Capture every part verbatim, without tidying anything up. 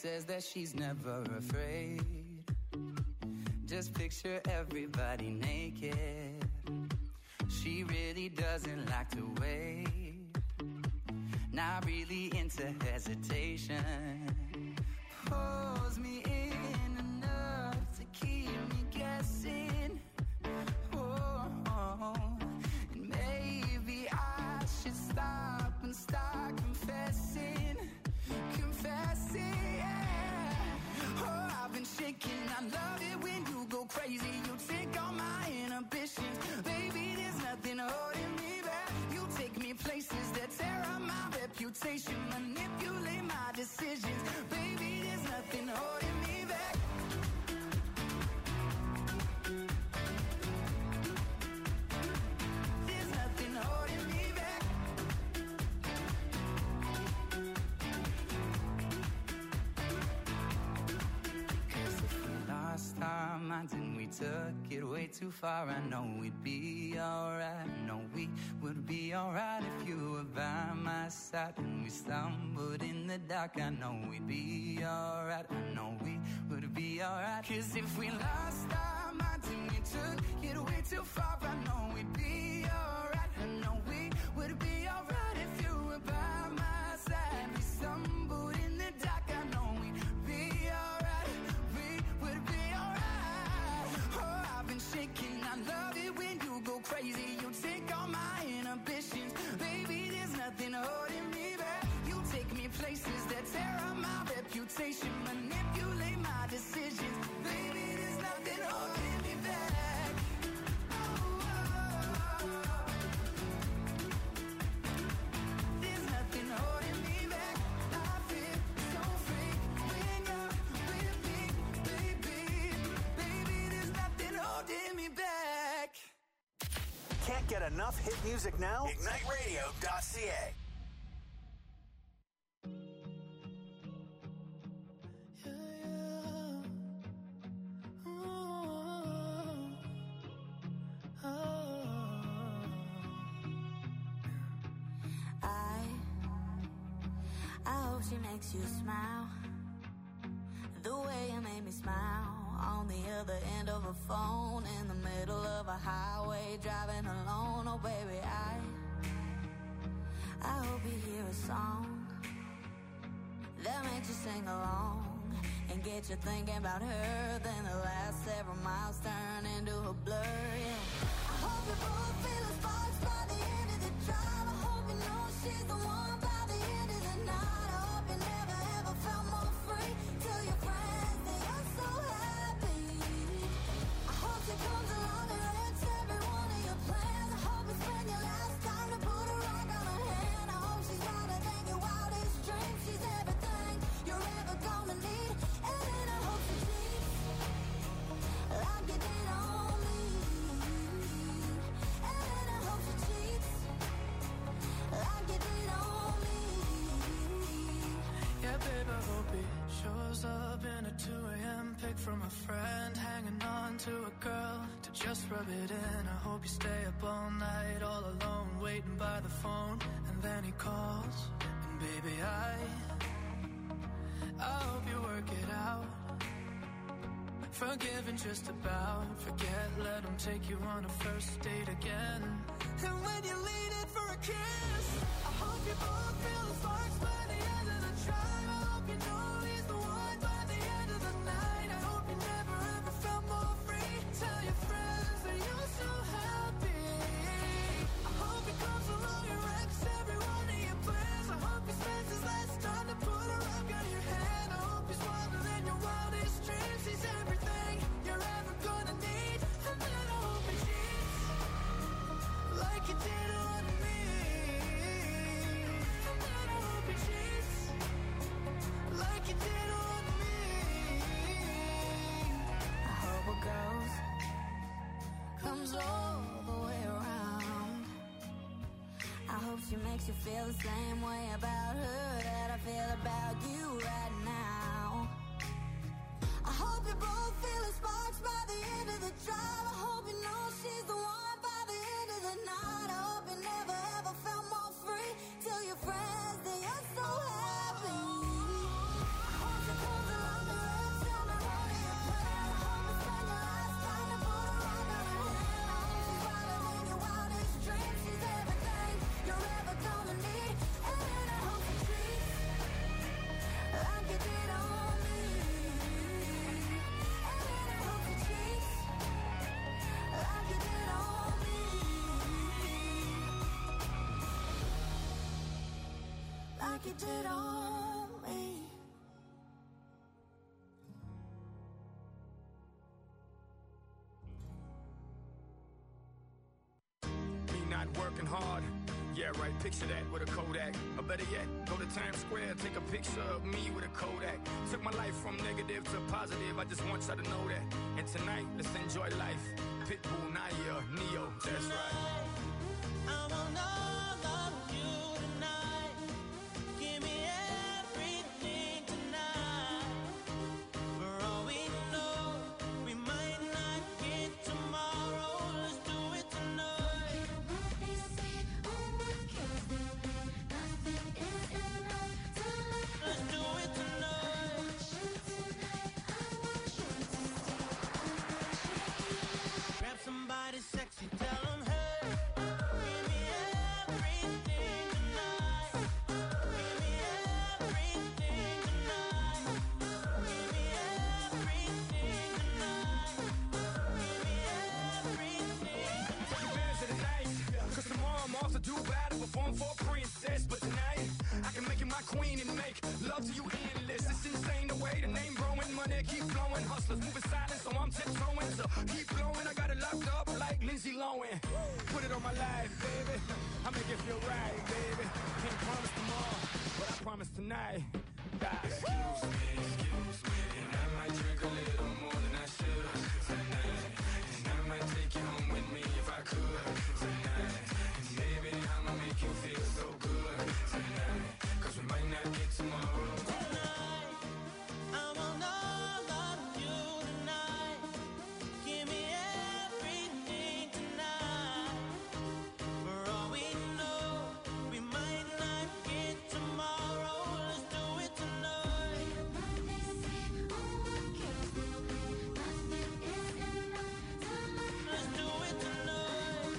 says that she's never afraid. Just picture everybody naked. She really doesn't like to wait. Not really into hesitation. Pulls me in enough to keep me guessing. Oh, oh. And maybe I should stop and start confessing. Confessing, yeah. Oh, I've been shaking. I love it when you go crazy. You take all my inhibitions. Baby, there's nothing holding me back. You take me places that tear up my reputation. Manipulate my decisions. Baby, there's nothing holding me back. There's nothing holding me back. Cause if we lost our minds and we took it way too far, I know we'd be alright. I know we would be alright if you were by my side. And we stumbled in the dark, I know we'd be alright. I know we would be alright. Cause if we lost our minds and we took it way too far, I know we'd be alright. I know we would be alright if you were by my side. We stumbled in the dark, I know we'd be alright. We would be alright. Oh, I've been shaking. I love it when you go crazy. You take all my inhibitions. Baby, there's nothing holding me back. You take me places that tear up my reputation. Manipulate my decisions. Baby, there's nothing holding me back. Oh, oh, oh. There's nothing holding me back. I feel so free when you're with me, baby. Baby, there's nothing holding me back. Can't get enough hit music now? ignite radio dot c a. She makes you smile the way you made me smile on the other end of a phone in the middle of a highway driving alone. Oh baby, I I hope you hear a song that makes you sing along and get you thinking about her. Then the last several miles turn into a blur. Yeah, I hope you both feel the sparks by the end of the drive. I hope you know she's the one by the end of the night. Felt more free. Tell your friends that you're so happy. I hope she comes along and wrecks every one of your plans. I hope you spend your last time to put a rock on her hand. I hope she's wider than your wildest dreams. She's everything you're ever gonna need. And then I hope she cheats like you did on me. And then I hope she cheats like you did on me. Yeah, babe, I hope he shows up in a two a.m. pic from a friend, hanging on to a girl to just rub it in. I hope you stay up all night, all alone, waiting by the phone, and then he calls. And baby, I, I hope you work it out. Forgiven just about, forget, let him take you on a first date again. And when you lean in for a kiss, I hope you both feel the sparks by the end of the drive. I hope you know he's the one by the end of the night. I hope you never ever felt more free. Tell your friends that you're so happy. I hope he comes along and wrecks every one of your plans. I hope he spends his last time to put a rock on your hand. I hope he's wilder than your wildest dreams. He's everything you're ever gonna need. And then I hope he cheats like you did on me. And then I hope he cheats like you did on me. I hope a ghost comes all the way around. I hope she makes you feel the same way about her that I feel about you right now. I hope you both feel the sparks by the end of the drive. I hope you know she's the one by the end of the night. I hope you never ever felt more free. Tell your friends that you're so happy. I hope you come like you did on me. Me not working hard. Yeah, right, picture that with a Kodak. Or better yet, go to Times Square, take a picture of me with a Kodak. Took my life from negative to positive, I just want y'all to know that. And tonight, let's enjoy life. Pitbull, Naya, Neo, that's right. I want all of you tonight. Give me everything tonight. For all we know, we might not get tomorrow. Let's do it tonight. Let's do it tonight. Grab somebody sexy, tell them, hey, give me everything tonight. Give me everything tonight. Give me everything tonight. Give me everything. Take advantage of the night, cause tomorrow I'm off to do battle, perform for a princess. But tonight, I can make you my queen and make love to you endless. It's insane the way the name growing, money keep flowing. Hustlers moving silent, so I'm tiptoeing. So keep blowing, I got it locked up like Lindsay Lohan. Put it on my life, baby. I make it feel right, baby. Can't promise tomorrow, but I promise tonight. God. Excuse me, excuse me, and I might drink a little more than I should tonight. And I might take you home with me if I could tonight. And baby, I'ma make you feel so good tonight. Cause we might not get tomorrow. Tonight, I want all of you tonight. Give me everything tonight. For all we know, we might not get tomorrow. Let's do it tonight. Let's do it tonight.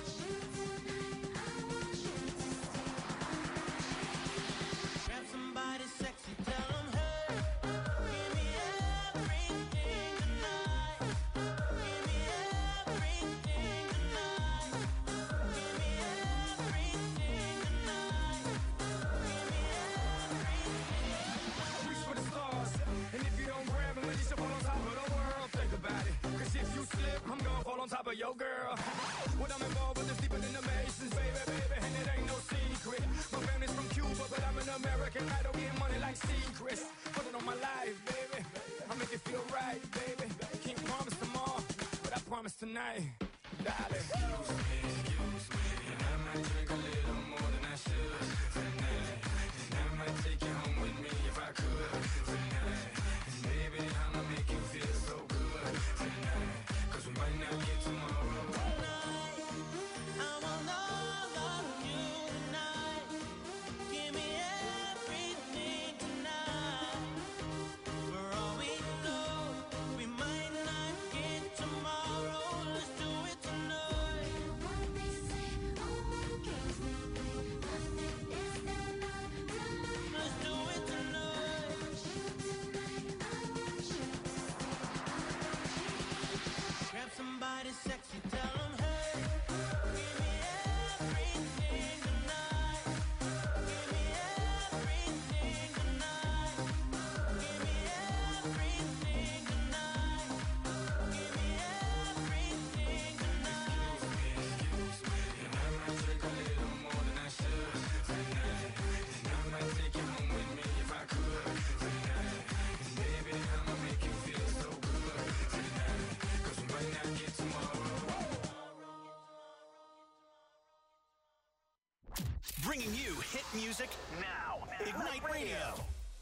Grab somebody sexy, tell them, hey, give me everything tonight. Give me everything tonight. Give me everything tonight. Give me everything. Reach for the stars, and if you don't grab them, you should fall on top of the world. Think about it, cause if you slip, I'm gonna fall on top of your girl. What I'm involved with is deeper than the Masons, baby, baby, and it ain't no secret. My family's from Cuba, but I'm an American idol, getting money like secrets. Put it on my life, baby, I make it feel right, baby. Can't promise tomorrow, but I promise tonight, darling. Excuse me, excuse me, and I might drink a little more than I should tonight. And I might take you home with me if I could tonight. And baby, I'ma make you feel so good tonight. Cause we might not get tomorrow. Tonight, I want all of you tonight. Give me everything tonight. For all we know, we might not get tomorrow. Let's do it tonight. Let's do it tonight. Grab somebody sexy, tell them, hey, give me everything tonight. Give me everything tonight. Give me everything tonight. Give me everything tonight. Excuse me, and I might drink a little more than I should tonight. And I might take you home with me if I could tonight. And baby, I'ma make you feel so good tonight. Cause we might not get tomorrow. Bringing you hit music now. Ignite Radio.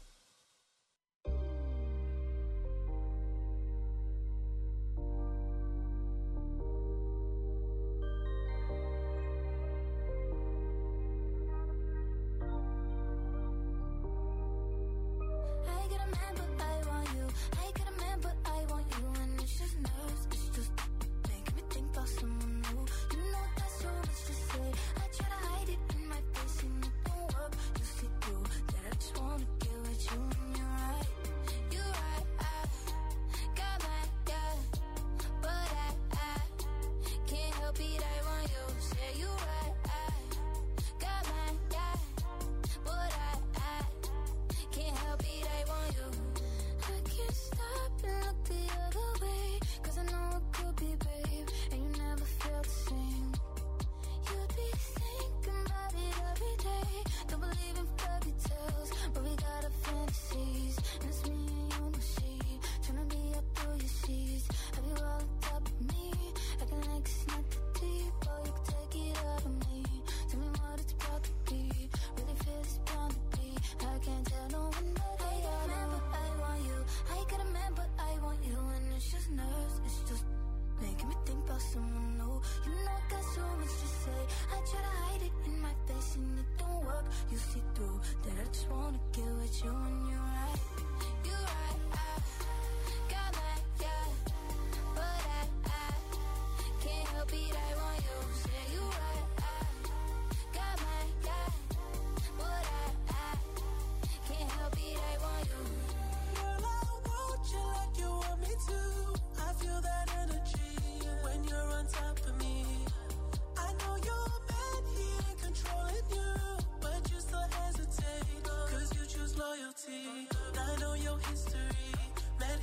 I get a man, but I want you. I get a man, but I want you. And it's just nerves, it's just making me think about someone new. You know that's so much to say. I try to hide it in my face, and it don't work. You see through that I just wanna get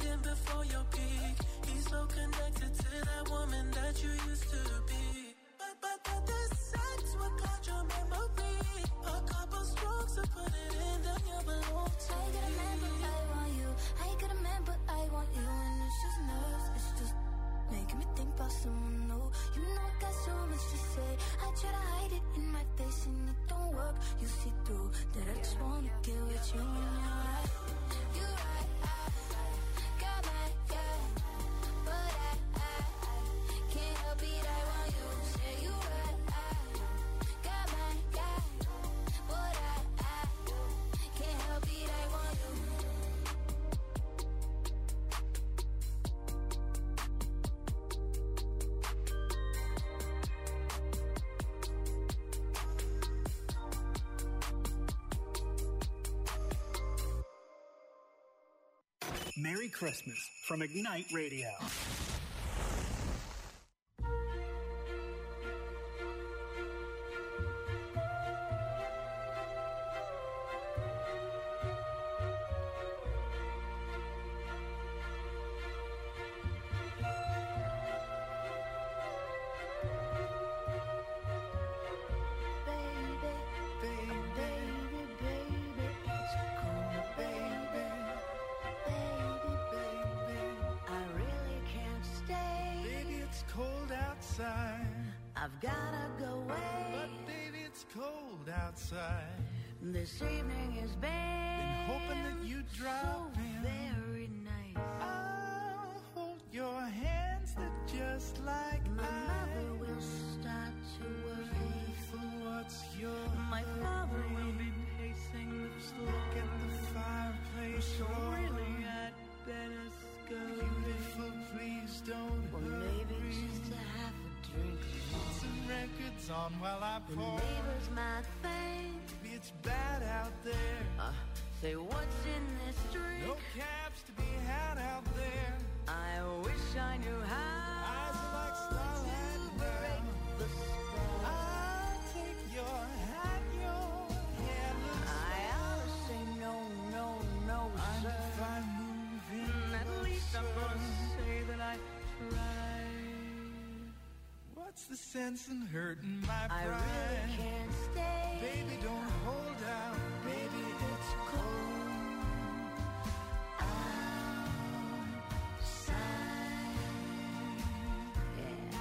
looking before your peak. He's so connected to that woman that you used to be. But, but, but this sex will cloud your memory. A couple strokes to put it in, then you belong to I got a man, but I want you. I got a man, but I want you. And it's just nerves, it's just making me think about someone new. You know I got so much to say. I try to hide it in my face and it don't work. You see through that I just wanna get with you and you're right. You're right, I, I got my guy, but I, I, I can't help it, I want you. Say you right, I got my guy, but I, I can't help it, I want you. Merry Christmas from Ignite Radio. I've gotta go away. But baby, it's cold outside. This evening has been, Been hoping that you'd drop so in. very nice. I'll hold your hands, they're just like My ice. mother will start to worry. Beautiful, what's your My father hurry? will be pacing the floor. Look at the fireplace. So roar. really, I'd better scurry. Beautiful, please don't Or hurry. maybe just to have a drink. Put some records on while I The pour. neighbor's my thing. Maybe it's bad out there. Uh, say what's in this drink? No cabs to be had out there. I wish I knew how. Eyes are like starlight to break now. the spell. I'll take your hat, your hair looks I ought to say no, no, no, I'm sir. if I move in Mm, At least I'm closer. gonna say that I tried. What's the sense in hurting my I pride? really can't stay. Baby, don't hold out. Baby, it's cold outside. Yeah.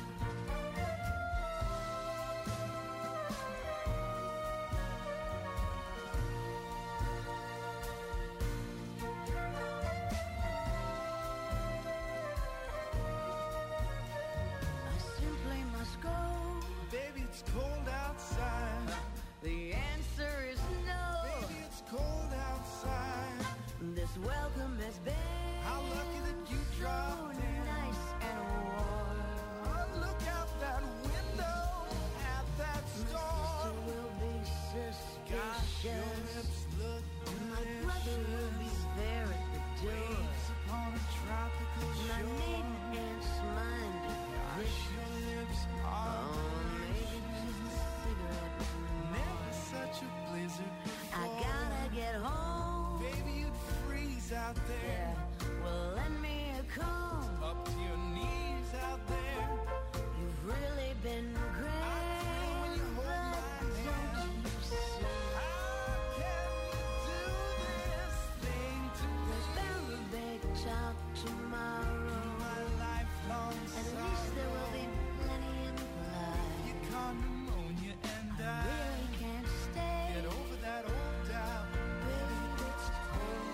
I simply must go. Baby, it's cold outside. The answer is no. Baby, it's cold outside. This welcome has been How lucky that you so dropped in. nice and warm. Oh, look out that window at that My storm. sister will be Gosh, your suspicious. lips look My brother will be delicious. there at the door. Waves upon a tropical My shore. maiden aunt's mind be Gosh, vicious. your lips are Oh, maybe just a cigarette. never such a blizzard before. I gotta get home. Baby, you'd freeze out there. Yeah, well, lend me a comb. Up to your knees out there. You've really been great. when you hold but my hand. don't you see? How can we do this thing to There's me? bound to be a child tomorrow. My lifelong At least there will be plenty in You life. caught pneumonia and I I really can't stay. get over that old doubt. Baby, it's cold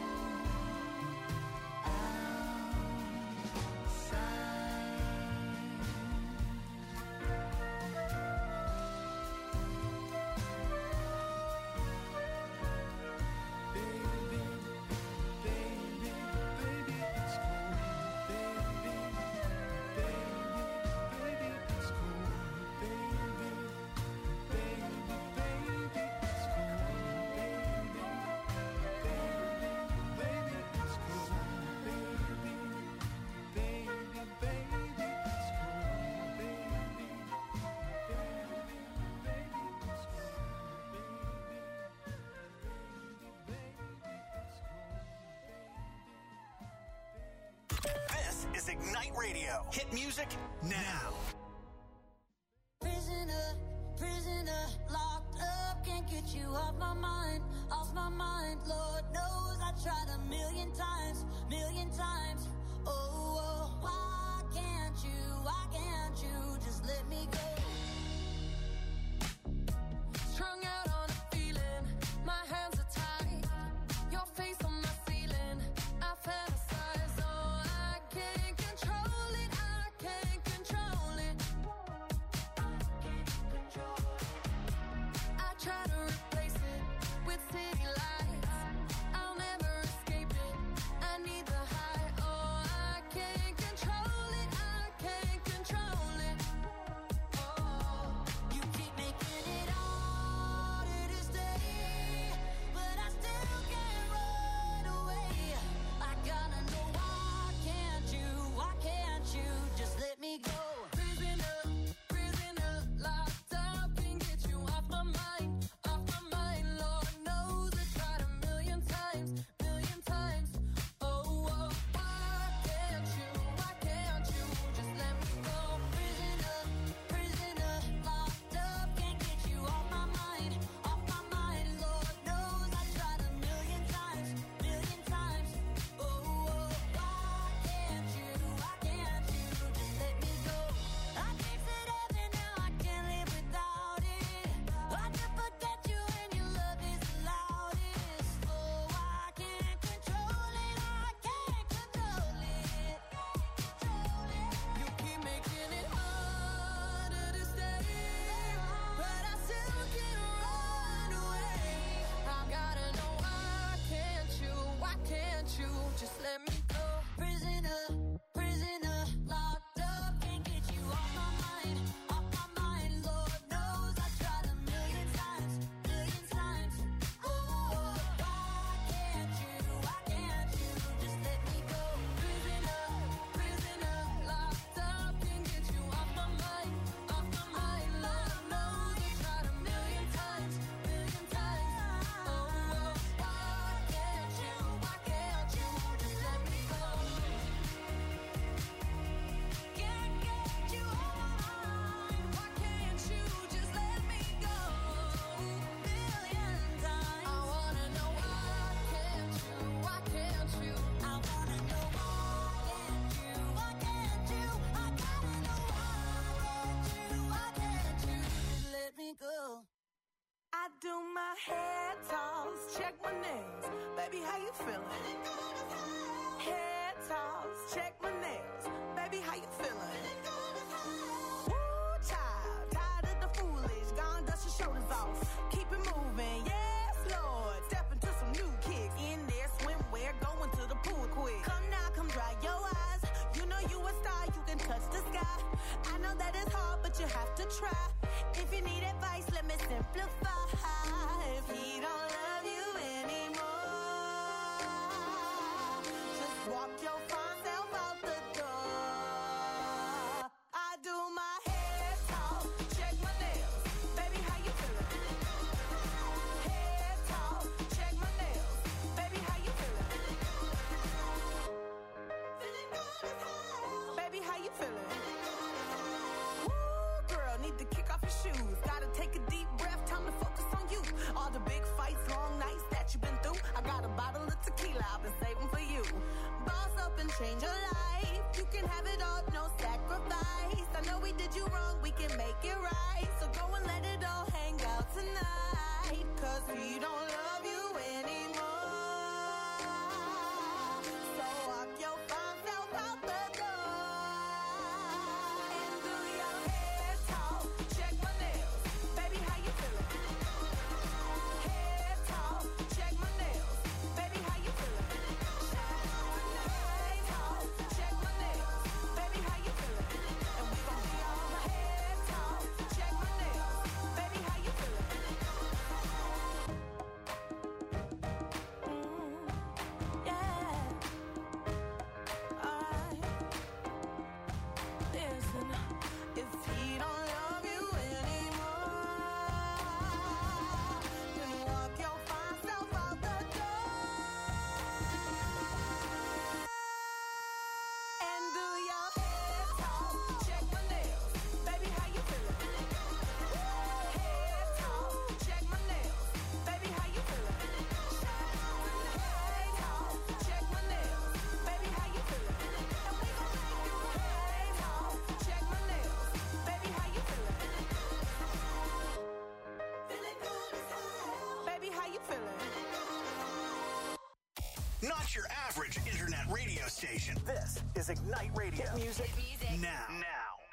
outside. Baby, baby, baby, it's cold Ignite Radio. Hit music now. Prisoner, prisoner, locked up, can't get you off my mind, off my mind. Lord knows I tried a million times, million times. Oh, oh, why can't you, why can't you just let me go? Strung out on a feeling, my hands are tied. Your face on my ceiling, I fantasize. Oh, I can't control it, I can't control it. I try to replace it with city lights. I'll never escape it. I need the high. Oh, I can't control it, I can't control it. Oh, You keep making it harder to stay, but I still can't run away. I gotta know why can't you, why can't you just let me go? prisoner, prisoner, locked up, can't get you off my mind, off my mind. Lord knows I tried a million times, million times. Oh, oh, why can't you, why can't you just let me go? Prisoner, prisoner, locked up, can't get you off my mind, off my mind. Lord knows I tried a million times, million times. Oh, oh, why can't you, why can't you just let me go? I tasted heaven, now I can't live without it. I can forget you and your love is the loudest. Oh, I can't control it, I can't control it. You keep making it harder to stay, but I still can't run away. I gotta know why can't you, why can't you just let me go? Prisoner, prisoner, locked up, can't get you off my mind, off my mind. Lord knows I tried a million times, million times. Oh, why can't you, why can't you just let me go? Prisoner, prisoner, locked up, can't get you off my mind, off my mind. Lord knows I tried a million times, million times. Oh, why can't you, why can't you just let me go? Can't get you off my mind, Why can't you just let me go? million times. I wanna know why can't you, why can't you? I wanna know why can't you, why can't you? I gotta know why can't you, why can't you just let me go? I do my hair toss, check my nails. Baby, how you feeling? Hair toss, check my nails. Baby, how you feeling? Woo, child, tired of the foolish. Gone, dust your shoulders off. Keep it moving, yes, Lord. Step into some new kicks. In there, swimwear, going to the pool quick. Come now, come dry your eyes. You know you a star, you can touch the sky. I know that it's hard, but you have to try. If you need advice, let me simplify. If he don't love you anymore, just walk your fine self out the door. I do my hair talk, check my nails. Baby, how you feeling? Hair talk, check my nails. Baby, how you feeling? Feeling good as hell. Baby, how you feeling? Woo, girl, need to kick off your shoes. Gotta take a deep breath, time to focus on you. All the big fights, long nights that you've been through. I got a bottle of tequila I've been saving for you. Boss up and change your life. You can have it all, no sacrifice. I know we did you wrong, we can make it right. So go and let it all hang out tonight. Cause we don't love you anymore. So walk your fine self out the door. And do your hair talk, check my nails. Baby, how you feeling? Hair talk, check my nails. Baby, how you feeling? Hair talk, check my nails. Baby, how you feeling? And we gon' be all hair talk, check my nails. Baby, how you feeling? not your average internet radio station. This is Ignite Radio. Hit music, Hit music. now. Now.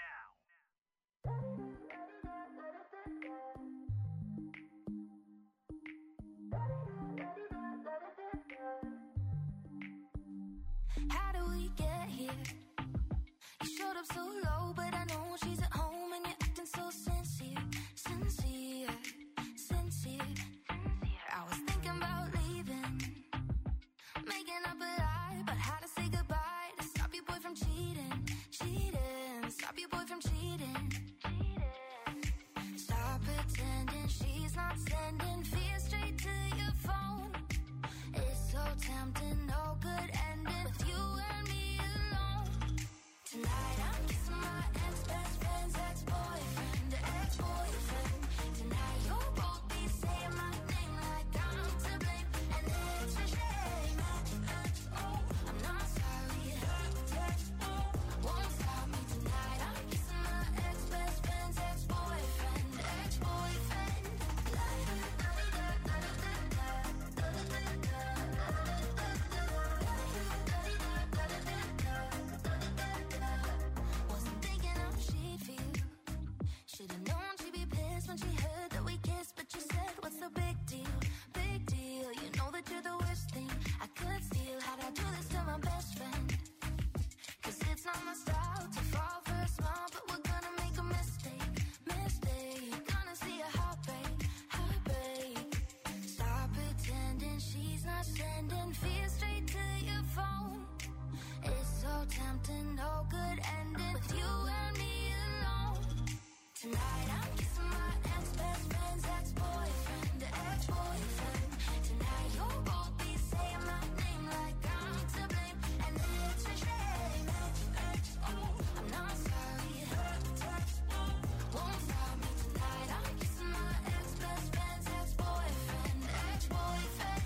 How do we get here? You showed up so low, but I know she's at home and you're acting so sincere, sincere, sincere. I was thinking about leaving, making up a lie about how to say goodbye to stop your boy from cheating, cheating, stop your boy from cheating. Stop pretending she's not sending fear straight to your phone. It's so tempting, no good ending with you and me alone. Tonight I'm kissing my ex-best friend's ex-boyfriend, ex-boyfriend. Tonight you'll both be saying my name like I'm to blame, and it's a shame. I'm not sorry, won't stop me tonight. I'm kissing my ex-best friend's ex-boyfriend, ex-boyfriend. Wasn't thinking how she'd feel. Should've known she'd be pissed when she heard that we kissed, but you said, what's the big deal? Big deal. You know that you're the worst thing I could steal. How'd I do this to my best friend? Cause it's not my style to fall for a smile, but we're gonna make a mistake, mistake. Gonna see a heartbreak, heartbreak. Stop pretending she's not sending fear straight to your phone. It's so tempting, no good ending with you and me alone. Tonight I'm kissing my ex-best friend's ex-boyfriend, ex-boyfriend. Tonight you'll both be saying my name like I'm to blame, and it's a shame. I'm not sorry, won't stop me tonight. I'm kissing my ex-best friend's ex-boyfriend, ex-boyfriend.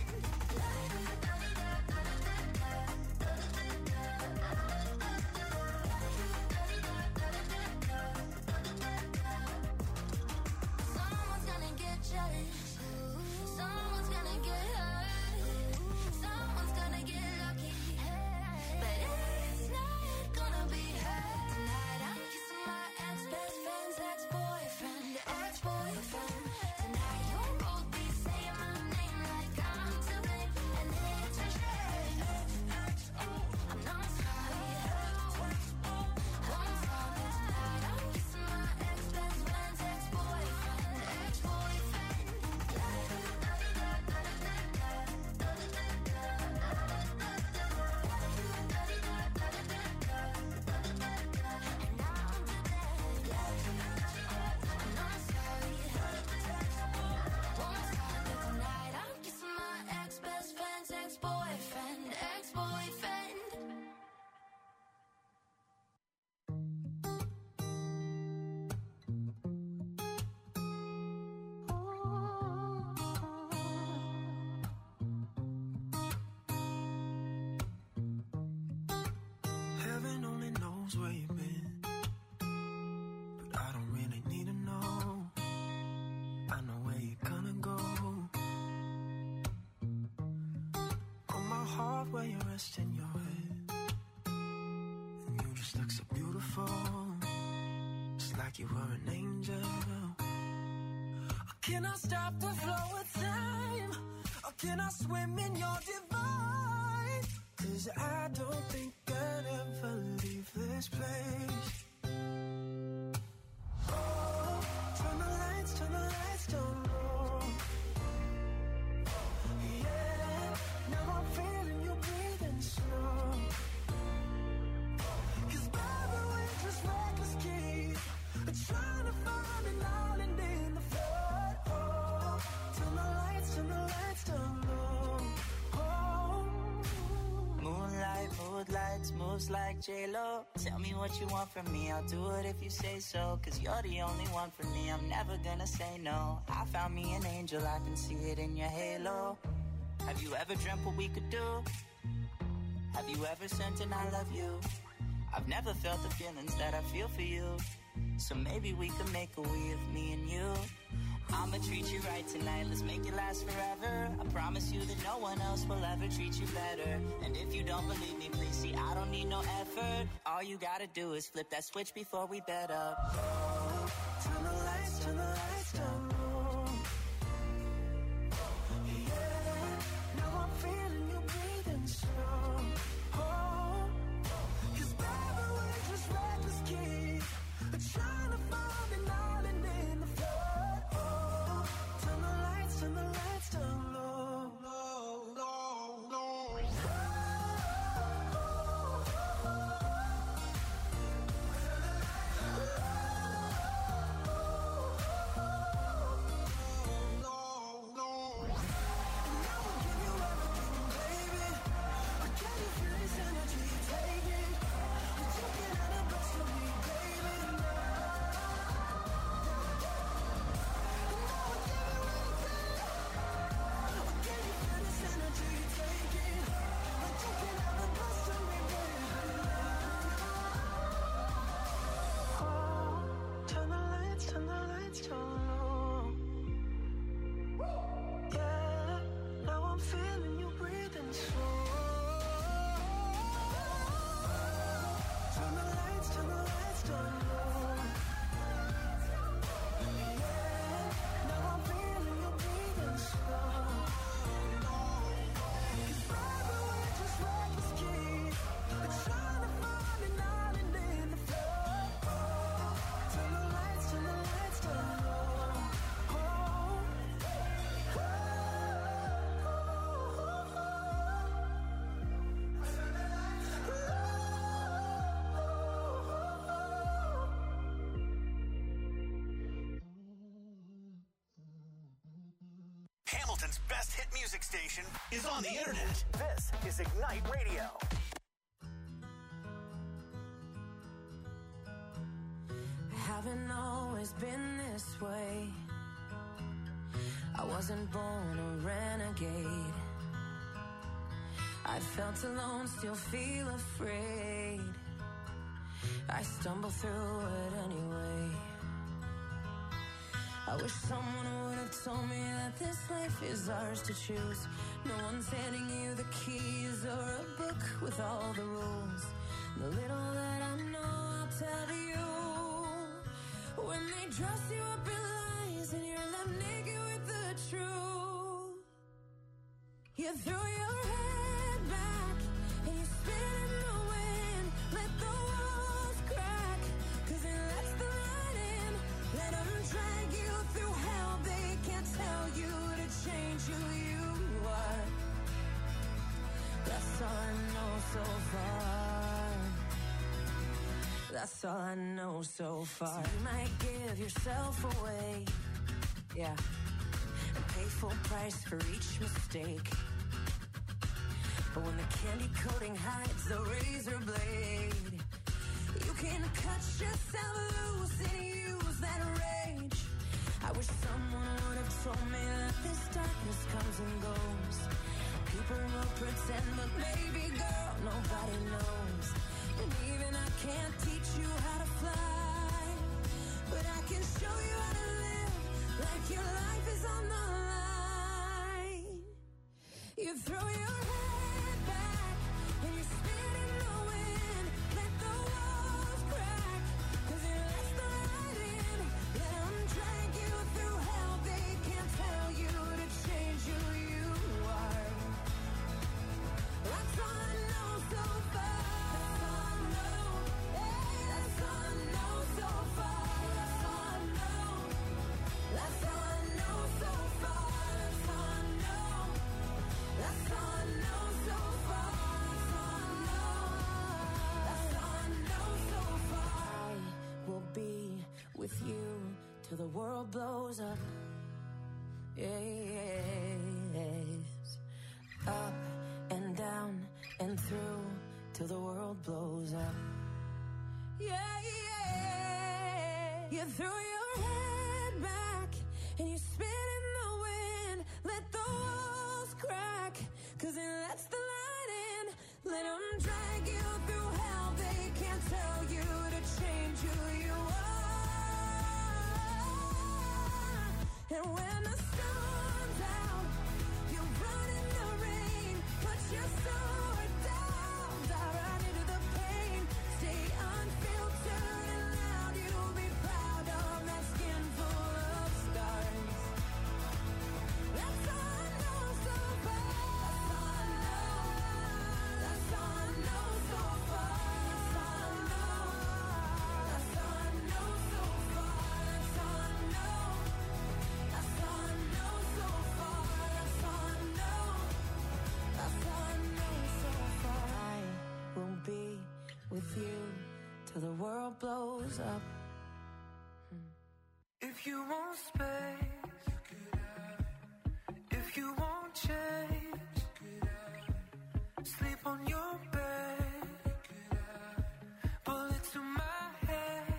Someone's gonna get jealous, someone's gonna get hurt, someone's gonna get lucky, but it's not gonna be her. Tonight I'm kissing my ex-best friend's ex-boyfriend, ex-boyfriend. Tonight you'll both be saying my name like I'm to blame, and it's a shame. I'm not sorry, won't stop me tonight. I'm kissing my ex-best friend's ex-boyfriend, ex-boyfriend. And now I'm to blame. I'm not sorry, won't stop me tonight. I'm kissing my ex-best friend's ex-boyfriend, ex-boyfriend. Heaven only knows where you've been, but I don't really need to know. I know where you're gonna go. On my heart where you're resting your head, and you just look so beautiful, just like you were an angel. Or can I stop the flow of time? Or can I swim in your divine? Cause I don't think I'd ever leave this place. Oh, turn the lights, turn the lights down low. Yeah, now I'm feeling you breathing slow. Cause baby, we're just reckless kids, trying to find an island in the flood. Oh, turn the lights, turn the lights down low. Oh, Moonlight, mood lights, moves like J-Lo. Tell me what you want from me, I'll do it if you say so. Cause you're the only one for me, I'm never gonna say no. I found me an angel, I can see it in your halo. Have you ever dreamt what we could do? Have you ever sent an I love you? I've never felt the feelings that I feel for you. So maybe we could make a we of me and you. I'ma treat you right tonight, let's make it last forever. I promise you that no one else will ever treat you better. And if you don't believe me, please see, I don't need no effort. All you gotta do is flip that switch before we bed up. Oh, turn the lights, turn the lights down low. Yeah, now I'm feeling you breathing slow. Oh, 'cause baby, we're just reckless kids, trying to find an island in the flood. Oh, turn the lights, turn the lights down low, low, low, low. Hamilton's best hit music station is on the internet. This is Ignite Radio. Haven't always been this way. I wasn't born a renegade. I felt alone, still feel afraid. I stumble through it anyway. I wish someone would have told me that this life is ours to choose. No one's handing you the keys or a book with all the rules. The little that I know, I'll tell you. When they dress you up in lies and you're left naked with the truth, you throw your head back and you spin in the wind. Let the walls crack, 'cause it lets the light in. Let them drag you through hell. They can't tell you to change who you are. That's all I know so far. That's all I know so far. So you might give yourself away, yeah, and pay full price for each mistake. But when the candy coating hides the razor blade, you can cut yourself loose and use that rage. I wish someone would have told me that this darkness comes and goes. People will pretend, but baby girl, nobody knows. And even I can't teach you how to fly, but I can show you how to live like your life is on the line. You throw your head back and you spin in the wind. Let the walls crack, 'cause it lets the light in. Let them drag you through hell. They can't tell you to change who you are. That's all I know so far. That's all I know. Hey, that's all I know so far. That's all I know. That's all I know so far. That's all I know. That's all I know so far. That's all I know. That's all I know so far. I will be with you till the world blows up. Yes. Up and down and through till the world blows up. Yeah, yeah. You throw your head back and you spin in the wind. Let the walls crack, 'cause it lets the light in. Let them drag you through hell. They can't tell you to change who you are. And when the sun's out, you run in the rain, put your sword down, dive right into the pain, stay unfiltered and loud, you'll be proud of that skin full of scars. That's all I know so far. That's all I know so far. That's all I know. That's all I know so far. That's all I know. That's all I know so far. That's all I know. That's all I know so far. I will be with you till the world blows up. If you want space, if you want change, sleep on your bed, bullet to my head.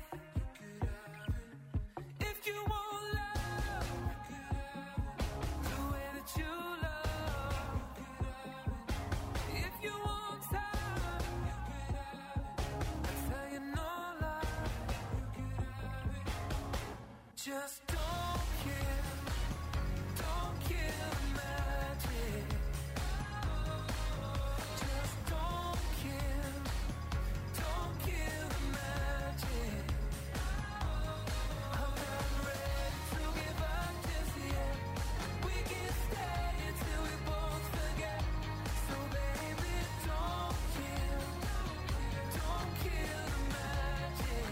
If you want love, the way that you love. If you want time, I'll tell you no lie. Just don't kill, don't kill the magic. Just don't kill, don't kill the magic. I'm not ready to give up just yet. We can stay until we both forget. So baby, don't kill, don't kill the magic.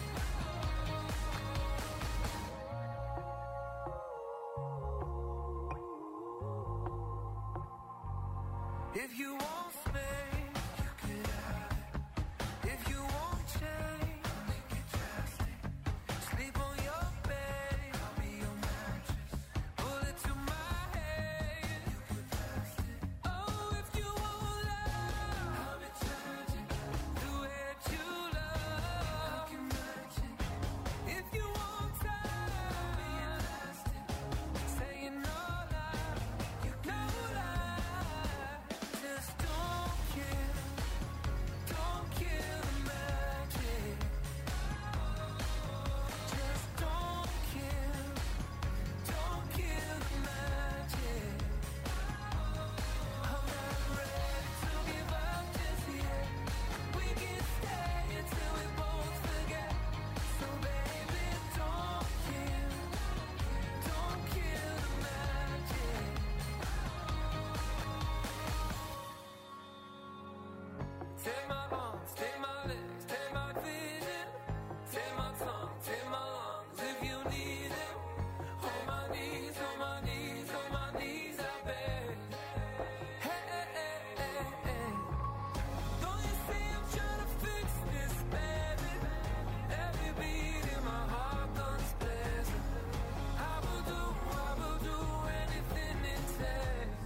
If you want space, you could have it. If you want change, I'll make it drastic. Sleep on your bed, I'll be your mattress. Bullet to my head, you could pass it. Oh, if you want love, I'll be tragic. The way that you love, I can match it. If you want time, I'll be elastic. Saying no lie, you no lie. Just don't kill, don't kill the magic. Just don't kill, don't kill the magic. I'm not ready to give up just yet. We can stay until we both forget. So baby, don't kill, don't kill the magic. Take my arms, take my legs, take my vision, take my tongue, take my lungs if you need it. On my knees, on my knees, on my knees, I beg. Hey, hey, hey, hey, hey. Don't you see I'm trying to fix this, baby? Every beat in my heart guns blazing. I will do, I will do anything it takes.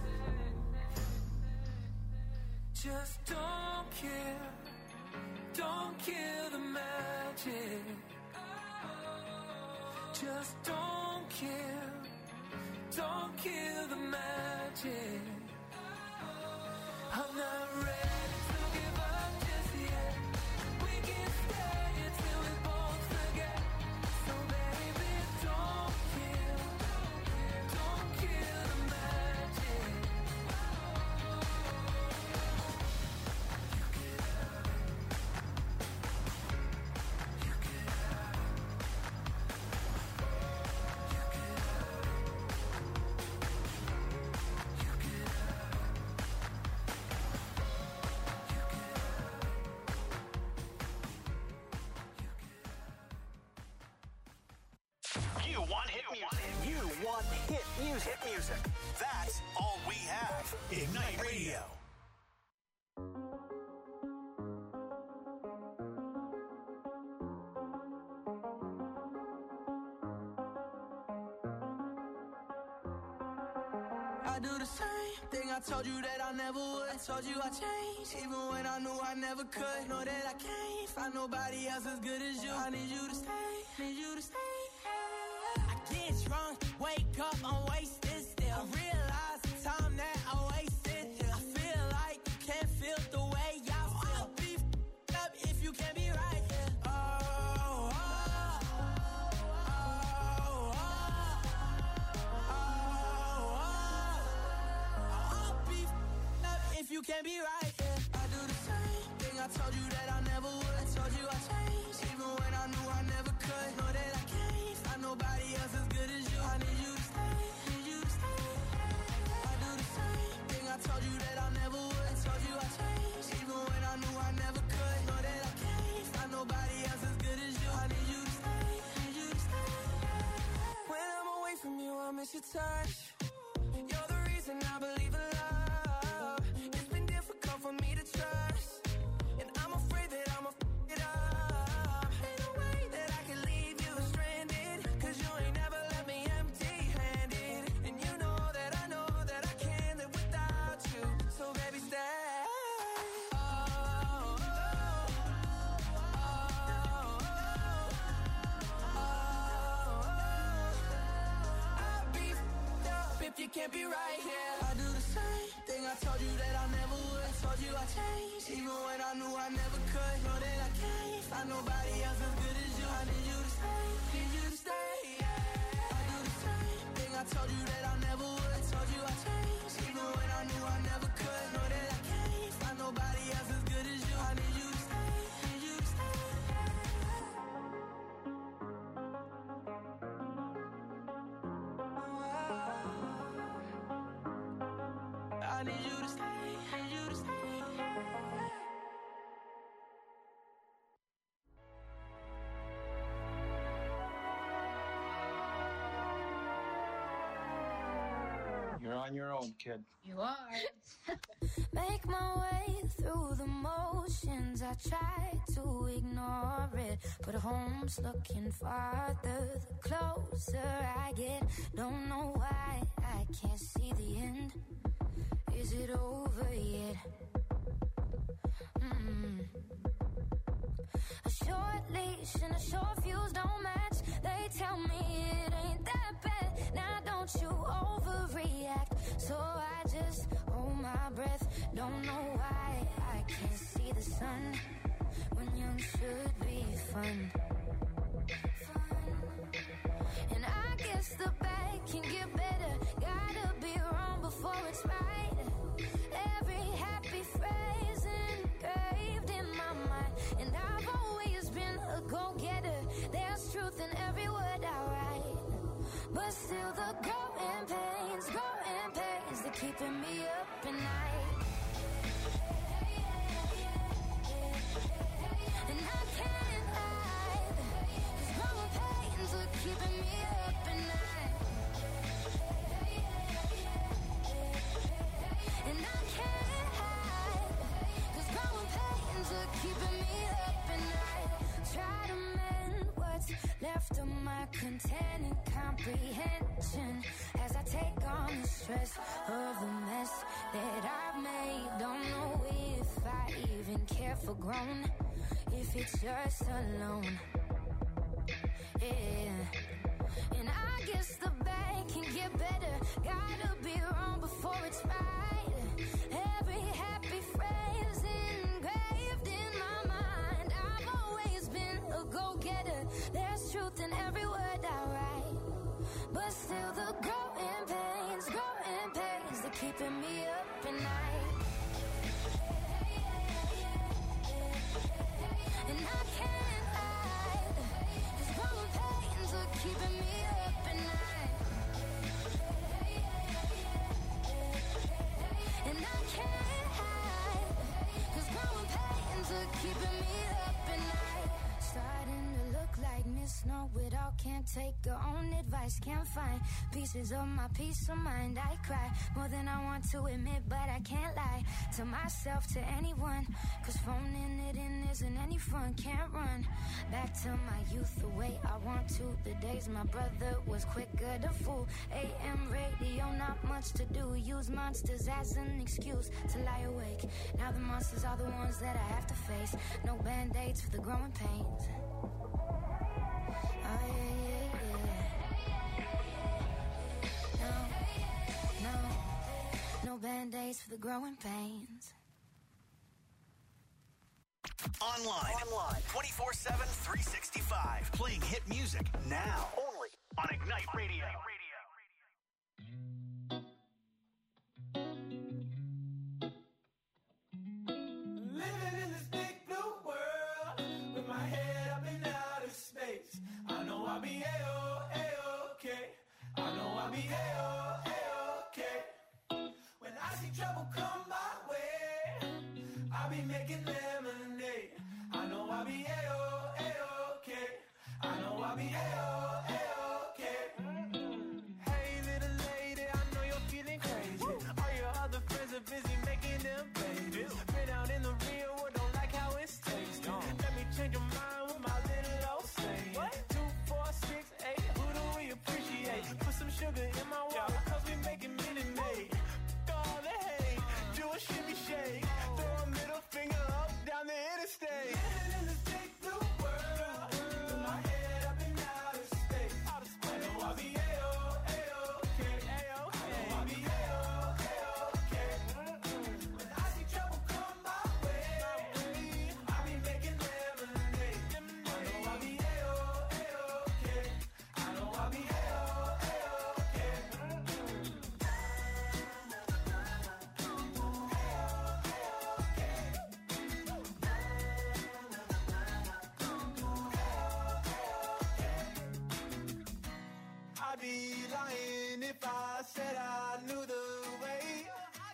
Just don't kill, don't kill the magic. Just don't kill, don't kill the magic. I'm not ready to give up just yet. We can stay until we both forget. So baby, don't kill, don't kill the magic. You want hit music. You want hit music. Hit music. That's all we have. Ignite Radio. I do the same thing I told you that I never would. I told you I changed, even when I knew I never could. Know that I can't find nobody else as good as you. I need you to stay, need you to stay. I get drunk, wake up, I'm wasted still. I realize the time that I wasted here. I feel like you can't feel the way I feel. I'll be f***ed up if you can't be right here. Oh, oh, oh, oh, oh. can't be right, yeah. I do the same thing, I told you that I never would. I told you I changed, even when I knew I never could. Know that I can't find nobody else as good as you. I need you to stay, need you to stay. I do the same thing, I told you that I never would. I told you I changed, even when I knew I never could. Know that I can't find nobody else as good as you. I need you to stay, need you to stay. When I'm away from you, I miss your touch. You're the reason I believe in love. It's been difficult for me to trust, and I'm afraid that I'ma f*** it up. Ain't no way that I can leave you stranded, cause you ain't never left me empty-handed. And you know that I know that I can't live without you. So baby, stay. Oh, oh, oh, oh, oh. I'll be f***ed up if you can't be right here. I do the same thing, I told you that I never would. I told you I changed, even when I knew I never could. Know that I can't find nobody else as good as you. I need you to stay, need you to stay, yeah. I do the same thing, I told you that I never would. I told you I changed, even when I knew I never could. Know that I can't find nobody else as good as you. I need you to stay, need you to stay. I need you to stay, need you to stay. You're on your own, kid. You are. Make my way through the motions. I try to ignore it, but home's looking farther the closer I get. Don't know why I can't see the end. Is it over yet? Mm. A short leash and a short fuse don't match. They tell me it ain't that bad. Now don't you overreact. So I just hold my breath. Don't know why I can't see the sun when young should be fun. And I guess the bad can get better. Gotta be wrong before it's right. Every happy phrase engraved in my mind. And I've always been a go-getter. There's truth in every word I write. But still the growing pains, growing pains, they're keeping me up at night. And I can't hide, 'cause growing pains are keeping me up at night. And I can't hide, 'cause growing pains are keeping me up at night. Try to mend what's left of my containing comprehension as I take on the stress of the mess that I've made. Don't know if I even care for grown, if it's just alone. Yeah. And I guess the bad can get better. Gotta be wrong before it's right. Every happy phrase engraved in my mind. I've always been a go-getter. There's truth in every word I write. But still the growing pains, growing pains, they're keeping me up at night. And I can't hide, 'cause growing pains are keeping me up at night. And I can't hide, 'cause growing pains are keeping me up at night. Starting to look like Miss Know-It-All. Can't take her own advice. Can't find pieces of my peace of mind. I cry more than I want to admit, but I can't lie to myself, to anyone, 'cause phoning it in isn't any fun. Can't run back to my youth the way I want to. The days my brother was quicker to fool. A M radio, not much to do. Use monsters as an excuse to lie awake. Now the monsters are the ones that I have to face. No band-aids for the growing pains. Oh yeah, yeah, yeah. No, no, no band-aids for the growing pains. Online. Online. twenty-four seven, three sixty-five. Playing hit music now. Only on Ignite Radio. be A-O, A-OK. I know I'll be A-O, A-OK. When I see trouble come my way, I'll be making lemonade. I know I'll be A-O, A-OK. I know I'll be A-O, A-OK. Hey, little lady, I know you're feeling crazy. Woo. All your other friends are busy making them babies. Been out in the real world, don't like how it's tasting. Let me change your mind with my little old saying. What? Two, four, six, eight, who do we appreciate? Put some sugar in my water, cause we making Minute Maid. All the hate, do a shimmy shake. Throw a middle finger up down the interstate. Living in this big blue world, with my head up in outer space. I know I'll be A-O, A-OK. I know I'll be A-O, A-OK. When I see trouble come my way, I'll be making lemonade. I know I'll be A-O, A-OK. I know I'll be A-O, A-OK. I'd be lying if I said I knew the way.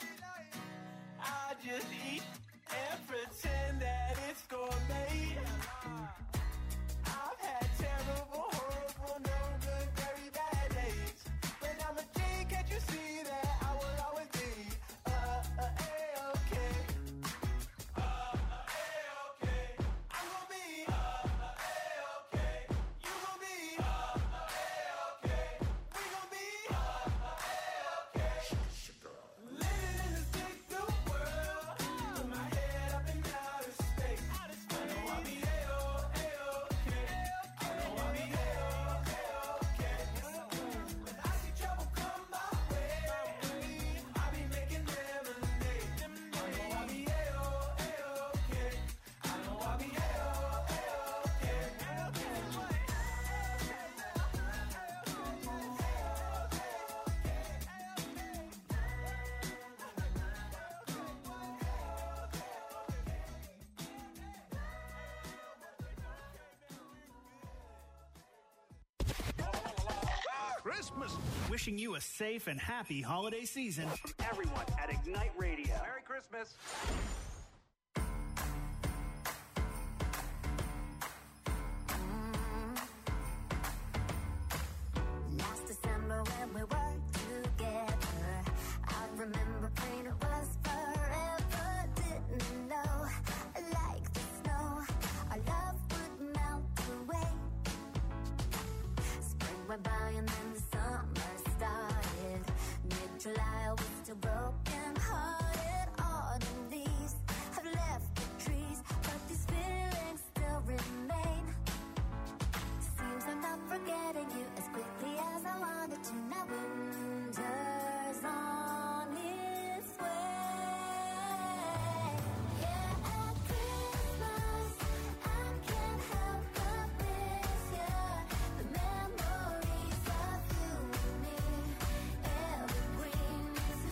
I just eat and pretend that it's gourmet. I've had terrible, horrible, no good, very bad days. But I'm a G, can't you see that I will always be uh, uh, A-OK. Uh, uh, A-OK. I'm gonna be uh, uh, A-OK. You gon' be uh, uh, A-OK. We gon' be uh, uh, A-OK. Living in this big blue world, with my head up in outer space. I know I'll be A-O, A-OK. I know I'll be A-O, A-OK. When I see trouble come my way, I'll be making lemonade. I know I'll be A-O, A-OK. I know I'll be A-O, Christmas. Wishing you a safe and happy holiday season. From everyone at Ignite Radio. Merry Christmas. Last December when we were together, I remember praying it was forever. Didn't know, like the snow, our love would melt away. Spring went by and then the summer started. Mid-July I was still broken hearted. Autumn leaves have left the trees, but these feelings still remain. Seems I'm not forgetting you as quickly as I wanted to. Now winter's on its way. Yeah, at Christmas I can't help but miss you. The memories of you and me. Evergreen is a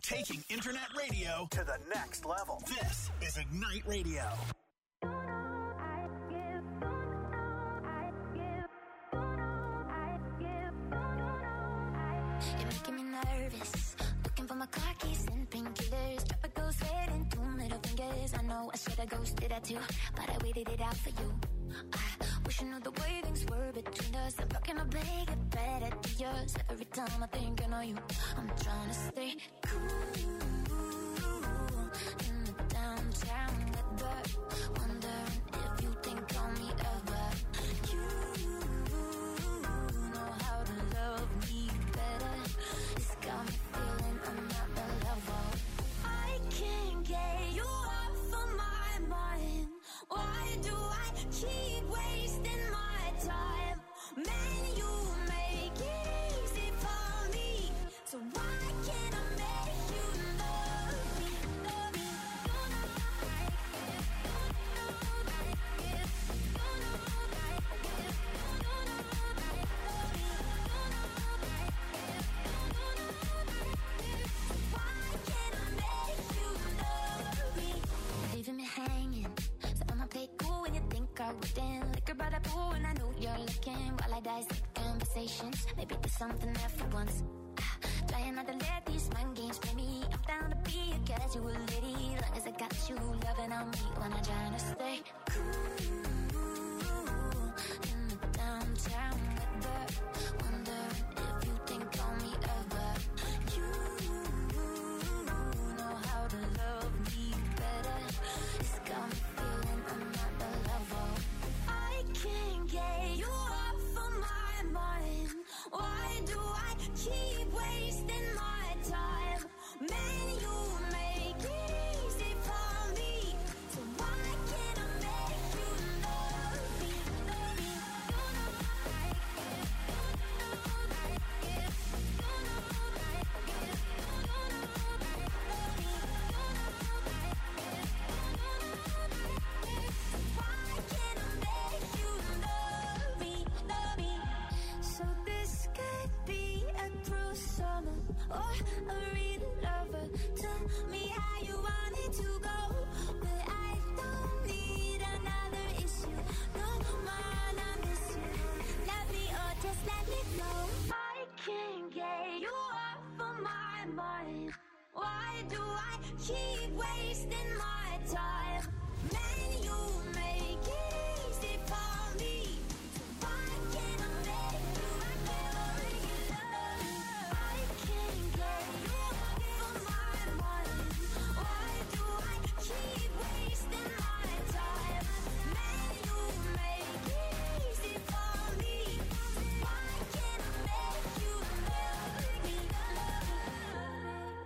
Taking internet radio to the next level. This is Ignite Radio. You're making me nervous. Looking for my car keys and painkillers. Drop a ghost head and two middle fingers. I know I should have ghosted that too, but I waited it out for you. I wish I knew the way things were between us. I'm talking to beg it better to yours. Every time I think I know you, I'm trying to stay cool in the downtown weather. Wondering if you think on me ever. You know how to love me better. It's got me feeling I'm not the level. I can't get you off of my mind. Why do I keep wasting my time? Man, you make it easy for me. So why can't I make you love me? Love me. You know I get, you know I get, you know I get, you know I love me. You know I get, you know I get. Why can't I make you love me? Leaving me hanging. So I'ma play cool when you think I wouldn't. Liquor by the pool and I know you're looking. While I dissect conversations, maybe there's something there for once. Ah, trying not to let these mind games play me. I'm down to be a casual lady, long as I got you loving on me when I'm trying to stay cool in the downtown weather. Wondering if you think on me ever. You know how to love me better. It's got me feeling I'm not the level. I can't get you off of my mind. Why do I keep wasting my time? Man, you make it easy for me. So why can't I make you love me? Love me. You know I get, you know I get, you know I get, you know I love me. You know I get, you know I get. Why can't I make you love me? Love me. So this could be a true summer or a real lover. Tell me how you want it to go, but I don't need another issue. No man, I miss you. Love me or just let me go. I can't get you off of my mind. Why do I keep wasting my time? Man, you make it easy for me. So why can't I make you love me? I can't get you off of my mind. Why do I keep wasting my time? Man, you make it easy for me. So why can't I make you love me? Love me.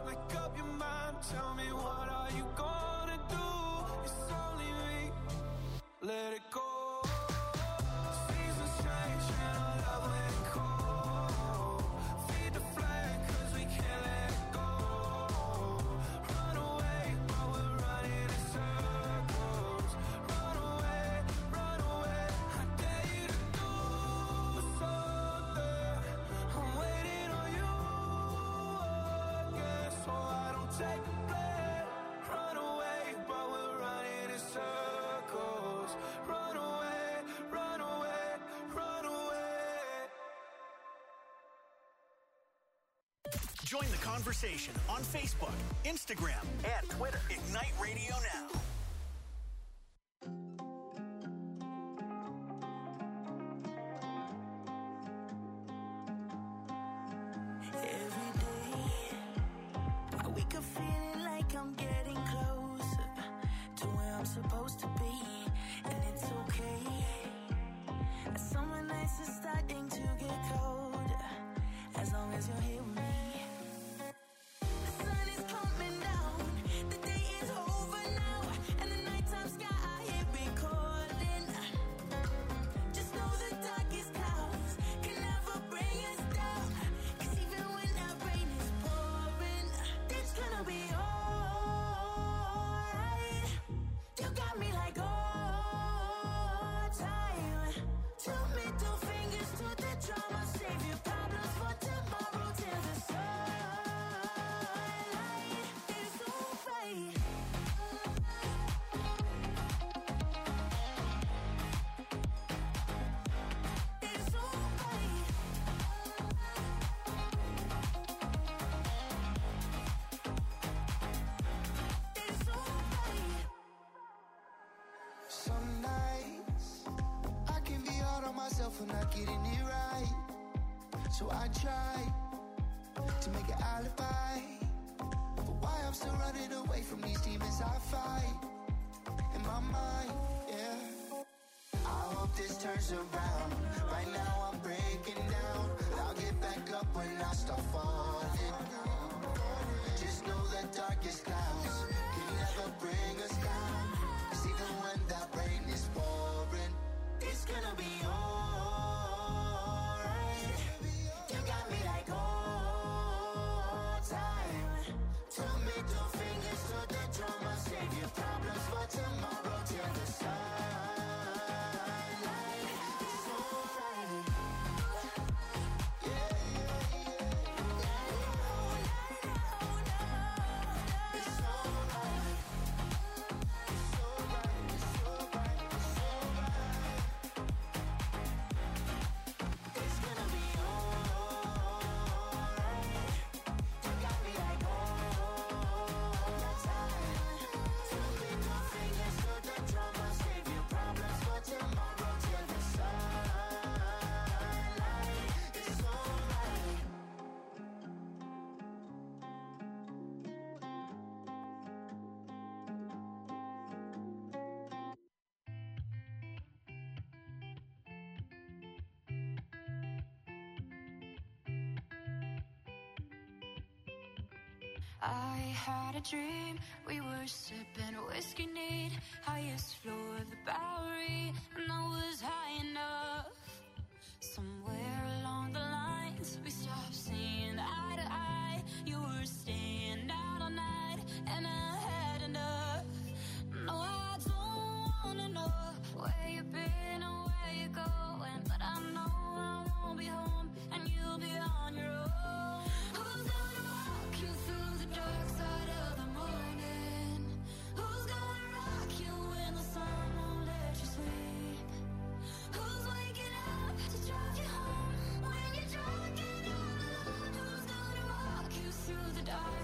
make up your mind. Tell me, what are you gonna do? It's only me. Let it go. Seasons change and our love went cold. Feed the flame 'cause we can't let it go. Run away, but we're running in circles. Run away, run away. I dare you to do something. I'm waiting on you again, so I don't take the blame. Run away, but we're running in circles. Run away, run away, run away. Join the conversation on Facebook, Instagram, and Twitter. Ignite Radio Now. Every day, I wake up feeling like I'm getting closer to where I'm supposed to be, and it's okay. Summer nights are starting to get colder, as long as you're here with me. The sun is coming down, the day is over now, and the nighttime sky here recording. Just know the darkest clouds can never bring us down, 'cause even when that rain is pouring, it's gonna be alright. You got me like all time. Two middle fingers to the drama, save your problems for tomorrow till the sunlight is alright. It's alright. It's alright. Some nights I can be hard on myself for not getting it right. So I try to make an alibi for why I'm still running away from these demons I fight in my mind, yeah. I hope this turns around. Right now I'm breaking down. I'll get back up when I start falling. Just know the darkest clouds can never bring us down. 'Cause even when that rain is pouring, it's gonna be alright. You got me like all time. Two middle fingers to the drama, save your problems for tomorrow till the sunlight. It's alright. Yeah, yeah, yeah. It's alright. It's alright. It's alright. It's alright. It's gonna be alright. You got me like all time. Two middle fingers to the drama, save your problems for tomorrow till the sunlight. It's alright. I had a dream, we were sipping whiskey neat, highest floor of the Bowery, and I was high enough. Somewhere along the lines, we stopped seeing eye to eye. You were staying out all night, and I had enough. No, I don't wanna know where you've been or where you're going, but I know I won't be home, and you'll be on your own. Who's gonna walk you through the dark side of the morning? Who's gonna rock you when the sun won't let you sleep? Who's waking up to drive you home when you're drunk and all alone? Who's gonna walk you through the dark